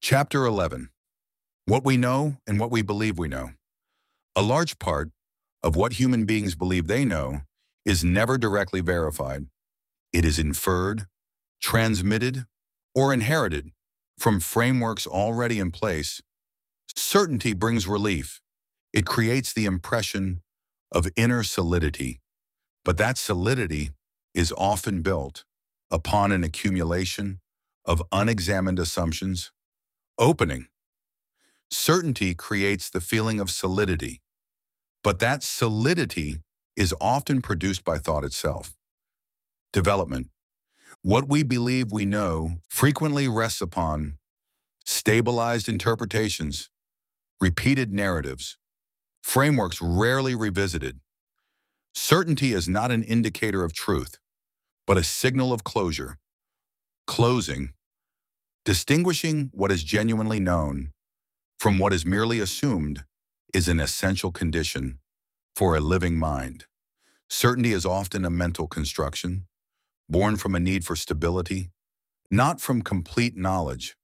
Chapter 11. What we know and what we believe we know. A large part of what human beings believe they know is never directly verified. It is inferred, transmitted, or inherited from frameworks already in place. Certainty brings relief. It creates the impression of inner solidity, but that solidity is often built upon an accumulation of unexamined assumptions. Opening. Certainty creates the feeling of solidity, but that solidity is often produced by thought itself. Development. What we believe we know frequently rests upon stabilized interpretations, repeated narratives, frameworks rarely revisited. Certainty is not an indicator of truth, but a signal of closure. Closing. Distinguishing what is genuinely known from what is merely assumed is an essential condition for a living mind. Certainty is often a mental construction, born from a need for stability, not from complete knowledge.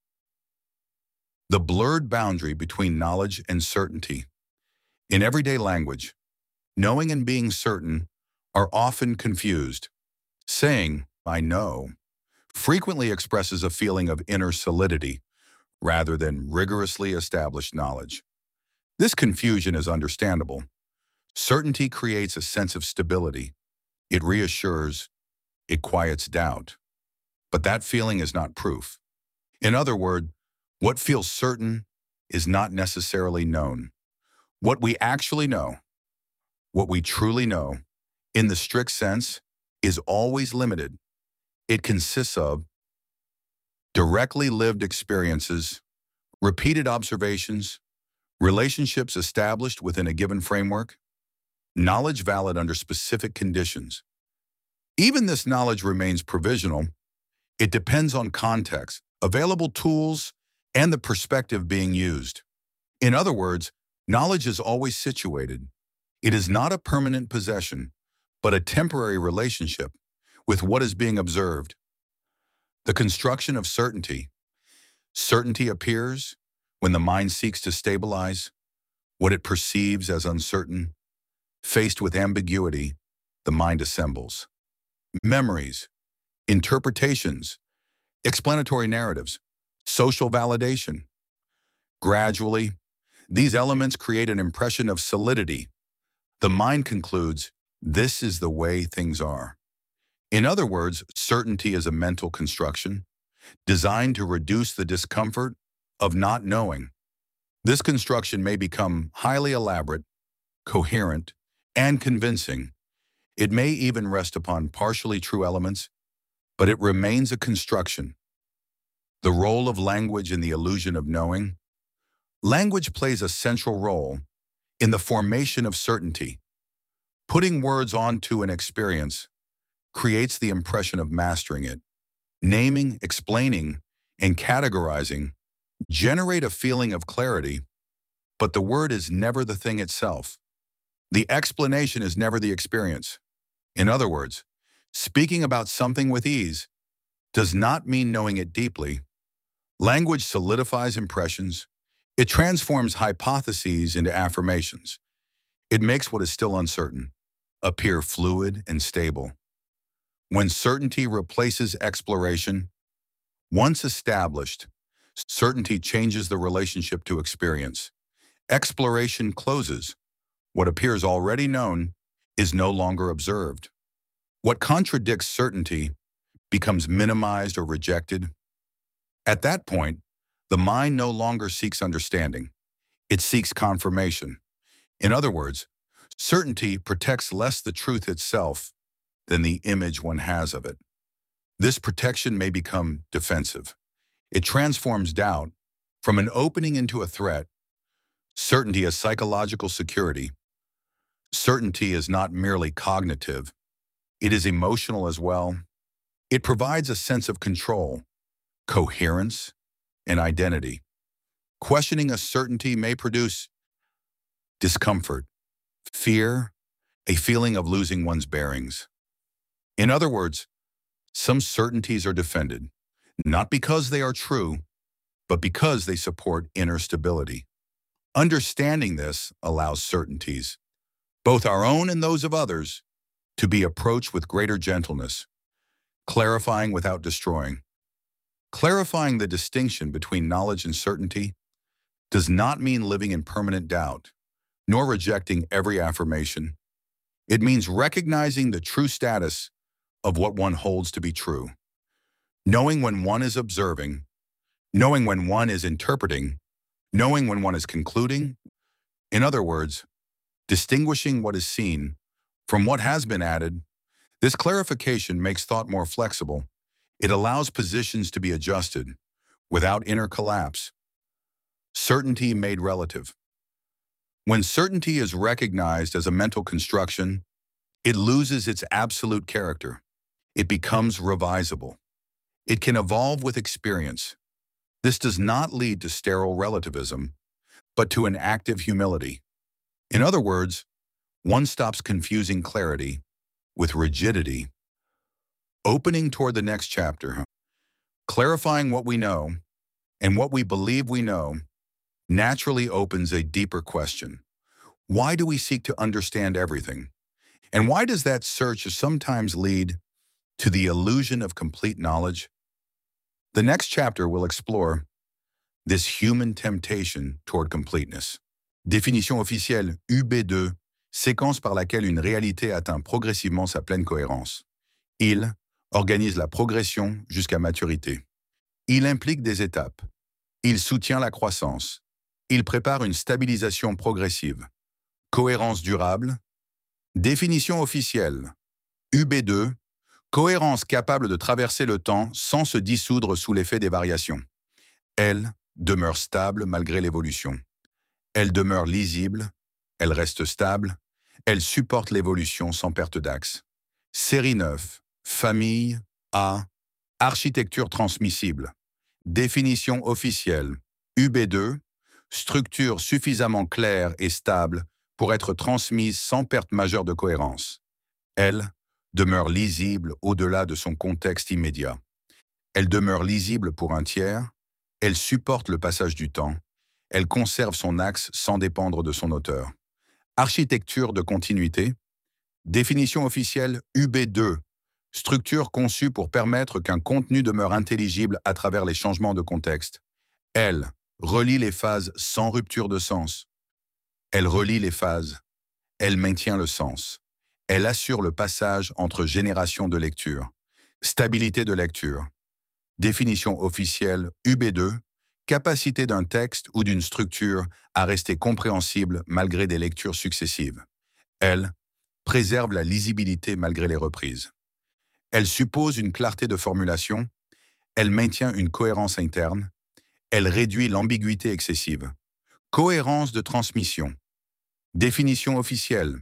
The blurred boundary between knowledge and certainty. In everyday language, knowing and being certain are often confused. Saying, "I know," frequently expresses a feeling of inner solidity rather than rigorously established knowledge. This confusion is understandable. Certainty creates a sense of stability. It reassures, it quiets doubt. But that feeling is not proof. In other words, what feels certain is not necessarily known. What we actually know, what we truly know, in the strict sense, is always limited. It consists of directly lived experiences, repeated observations, relationships established within a given framework, knowledge valid under specific conditions. Even this knowledge remains provisional. It depends on context, available tools, and the perspective being used. In other words, knowledge is always situated. It is not a permanent possession, but a temporary relationship with what is being observed. The construction of certainty. Certainty appears when the mind seeks to stabilize what it perceives as uncertain. Faced with ambiguity, the mind assembles memories, interpretations, explanatory narratives, social validation. Gradually, these elements create an impression of solidity. The mind concludes, "This is the way things are." In other words, certainty is a mental construction designed to reduce the discomfort of not knowing. This construction may become highly elaborate, coherent, and convincing. It may even rest upon partially true elements, but it remains a construction. The role of language in the illusion of knowing. Language plays a central role in the formation of certainty. Putting words onto an experience creates the impression of mastering it. Naming, explaining, and categorizing generate a feeling of clarity, but the word is never the thing itself. The explanation is never the experience. In other words, speaking about something with ease does not mean knowing it deeply. Language solidifies impressions. It transforms hypotheses into affirmations. It makes what is still uncertain appear fluid and stable. When certainty replaces exploration, once established, certainty changes the relationship to experience. Exploration closes. What appears already known is no longer observed. What contradicts certainty becomes minimized or rejected. At that point, the mind no longer seeks understanding. It seeks confirmation. In other words, certainty protects less the truth itself than the image one has of it. This protection may become defensive. It transforms doubt from an opening into a threat. Certainty as psychological security. Certainty is not merely cognitive. It is emotional as well. It provides a sense of control, coherence, and identity. Questioning a certainty may produce discomfort, fear, a feeling of losing one's bearings. In other words, some certainties are defended, not because they are true, but because they support inner stability. Understanding this allows certainties, both our own and those of others, to be approached with greater gentleness, clarifying without destroying. Clarifying the distinction between knowledge and certainty does not mean living in permanent doubt, nor rejecting every affirmation. It means recognizing the true status of what one holds to be true, knowing when one is observing, knowing when one is interpreting, knowing when one is concluding. In other words, distinguishing what is seen from what has been added. This clarification makes thought more flexible. It allows positions to be adjusted without inner collapse. Certainty made relative. When certainty is recognized as a mental construction, it loses its absolute character. It becomes revisable. It can evolve with experience. This does not lead to sterile relativism, but to an active humility. In other words, one stops confusing clarity with rigidity. Opening toward the next chapter, clarifying what we know and what we believe we know naturally opens a deeper question. Why do we seek to understand everything? And why does that search sometimes lead to the illusion of complete knowledge? The next chapter will explore this human temptation toward completeness. Définition officielle UB2, séquence par laquelle une réalité atteint progressivement sa pleine cohérence. Il organise la progression jusqu'à maturité. Il implique des étapes. Il soutient la croissance. Il prépare une stabilisation progressive. Cohérence durable. Définition officielle. UB2, cohérence capable de traverser le temps sans se dissoudre sous l'effet des variations. Elle demeure stable malgré l'évolution. Elle demeure lisible, elle reste stable, elle supporte l'évolution sans perte d'axe. Série 9, famille A, architecture transmissible. Définition officielle. UB2, structure suffisamment claire et stable pour être transmise sans perte majeure de cohérence. Elle demeure lisible au-delà de son contexte immédiat. Elle demeure lisible pour un tiers, elle supporte le passage du temps, elle conserve son axe sans dépendre de son auteur. Architecture de continuité. Définition officielle UB2, structure conçue pour permettre qu'un contenu demeure intelligible à travers les changements de contexte. Elle relie les phases sans rupture de sens. Elle relie les phases. Elle maintient le sens. Elle assure le passage entre générations de lecture. Stabilité de lecture. Définition officielle UB2, capacité d'un texte ou d'une structure à rester compréhensible malgré des lectures successives. Elle préserve la lisibilité malgré les reprises. Elle suppose une clarté de formulation. Elle maintient une cohérence interne. Elle réduit l'ambiguïté excessive. Cohérence de transmission. Définition officielle.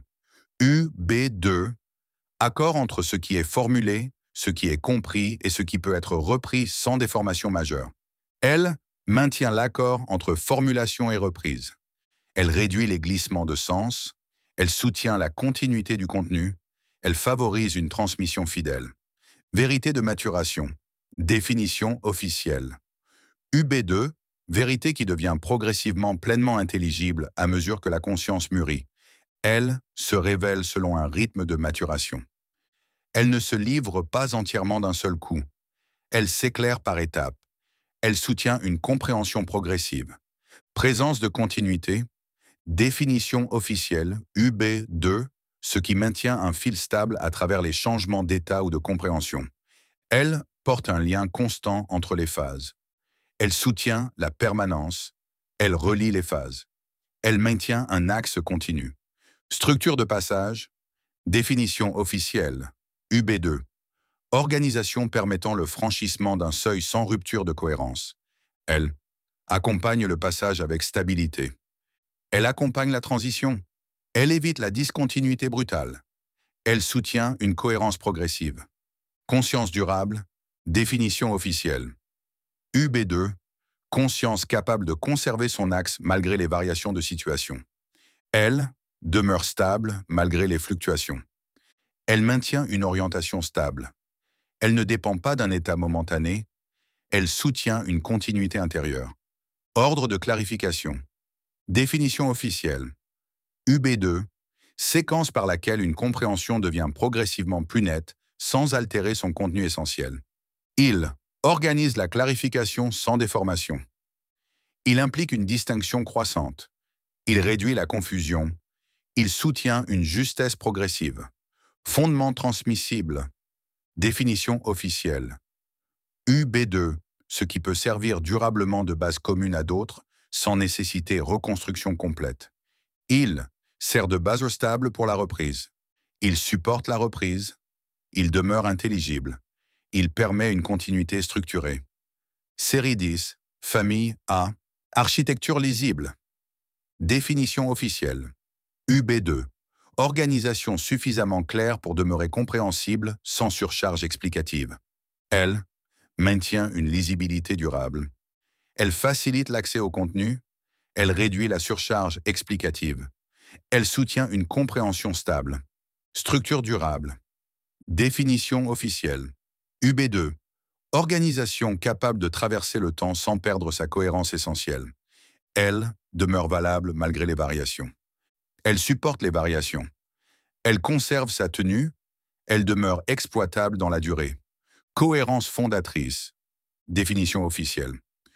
UB2, accord entre ce qui est formulé, ce qui est compris et ce qui peut être repris sans déformation majeure. Elle maintient l'accord entre formulation et reprise. Elle réduit les glissements de sens. Elle soutient la continuité du contenu. Elle favorise une transmission fidèle. Vérité de maturation. Définition officielle. UB2, vérité qui devient progressivement pleinement intelligible à mesure que la conscience mûrit. Elle se révèle selon un rythme de maturation. Elle ne se livre pas entièrement d'un seul coup. Elle s'éclaire par étapes. Elle soutient une compréhension progressive. Présence de continuité. Définition officielle UB2, ce qui maintient un fil stable à travers les changements d'état ou de compréhension. Elle porte un lien constant entre les phases. Elle soutient la permanence. Elle relie les phases. Elle maintient un axe continu. Structure de passage. Définition officielle UB2, organisation permettant le franchissement d'un seuil sans rupture de cohérence. Elle accompagne le passage avec stabilité. Elle accompagne la transition. Elle évite la discontinuité brutale. Elle soutient une cohérence progressive. Conscience durable. Définition officielle. UB2, conscience capable de conserver son axe malgré les variations de situation. Elle demeure stable malgré les fluctuations. Elle maintient une orientation stable. Elle ne dépend pas d'un état momentané. Elle soutient une continuité intérieure. Ordre de clarification. Définition officielle. UB2, séquence par laquelle une compréhension devient progressivement plus nette sans altérer son contenu essentiel. Il organise la clarification sans déformation. Il implique une distinction croissante. Il réduit la confusion. Il soutient une justesse progressive. Fondement transmissible. Définition officielle. UB2, ce qui peut servir durablement de base commune à d'autres sans nécessiter reconstruction complète. Il sert de base stable pour la reprise. Il supporte la reprise. Il demeure intelligible. Il permet une continuité structurée. Série 10, famille A, architecture lisible. Définition officielle. UB2, organisation suffisamment claire pour demeurer compréhensible sans surcharge explicative. Elle maintient une lisibilité durable. Elle facilite l'accès au contenu. Elle réduit la surcharge explicative. Elle soutient une compréhension stable. Structure durable. Définition officielle. UB2. Organisation capable de traverser le temps sans perdre sa cohérence essentielle. Elle demeure valable malgré les variations. Elle supporte les variations. Elle conserve sa tenue. Elle demeure exploitable dans la durée. Cohérence fondatrice. Définition officielle.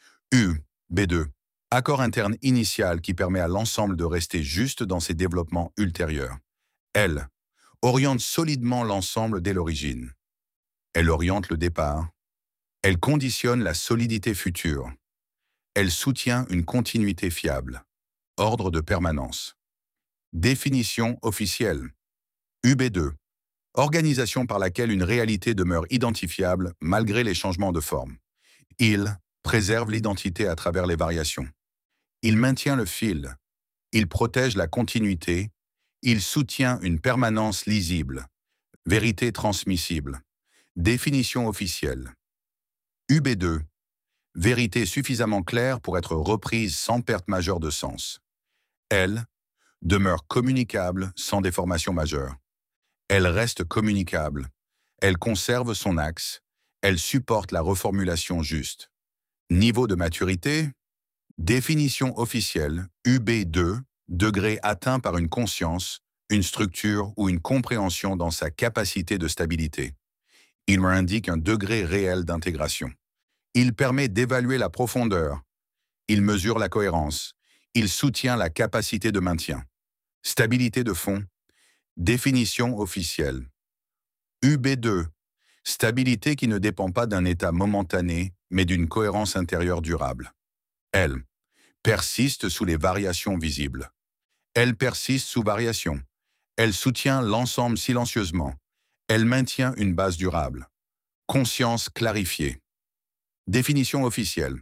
UB2. Accord interne initial qui permet à l'ensemble de rester juste dans ses développements ultérieurs. Elle oriente solidement l'ensemble dès l'origine. Elle oriente le départ. Elle conditionne la solidité future. Elle soutient une continuité fiable. Ordre de permanence. Définition officielle. UB2. Organisation par laquelle une réalité demeure identifiable malgré les changements de forme. Il préserve l'identité à travers les variations. Il maintient le fil. Il protège la continuité. Il soutient une permanence lisible. Vérité transmissible. Définition officielle. UB2. Vérité suffisamment claire pour être reprise sans perte majeure de sens. Elle demeure communicable sans déformation majeure. Elle reste communicable. Elle conserve son axe. Elle supporte la reformulation juste. Niveau de maturité. Définition officielle, UB2, degré atteint par une conscience, une structure ou une compréhension dans sa capacité de stabilité. Il indique un degré réel d'intégration. Il permet d'évaluer la profondeur. Il mesure la cohérence. Il soutient la capacité de maintien. Stabilité de fond. Définition officielle. UB2, stabilité qui ne dépend pas d'un état momentané, mais d'une cohérence intérieure durable. Elle persiste sous les variations visibles. Elle persiste sous variation. Elle soutient l'ensemble silencieusement. Elle maintient une base durable. Conscience clarifiée. Définition officielle.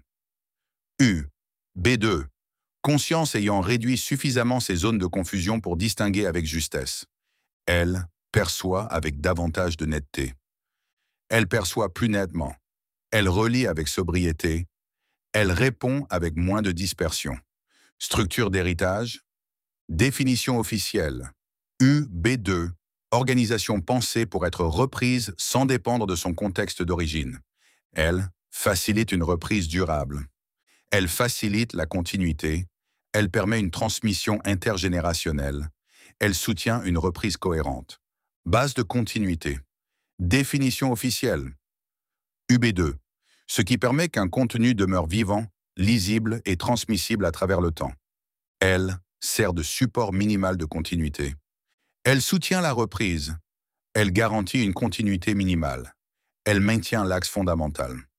UB2. Conscience ayant réduit suffisamment ses zones de confusion pour distinguer avec justesse. Elle perçoit avec davantage de netteté. Elle perçoit plus nettement. Elle relie avec sobriété. Elle répond avec moins de dispersion. Structure d'héritage. Définition officielle. UB2. Organisation pensée pour être reprise sans dépendre de son contexte d'origine. Elle facilite une reprise durable. Elle facilite la continuité. Elle permet une transmission intergénérationnelle. Elle soutient une reprise cohérente. Base de continuité. Définition officielle. UB2. Ce qui permet qu'un contenu demeure vivant, lisible et transmissible à travers le temps. Elle sert de support minimal de continuité. Elle soutient la reprise. Elle garantit une continuité minimale. Elle maintient l'axe fondamental.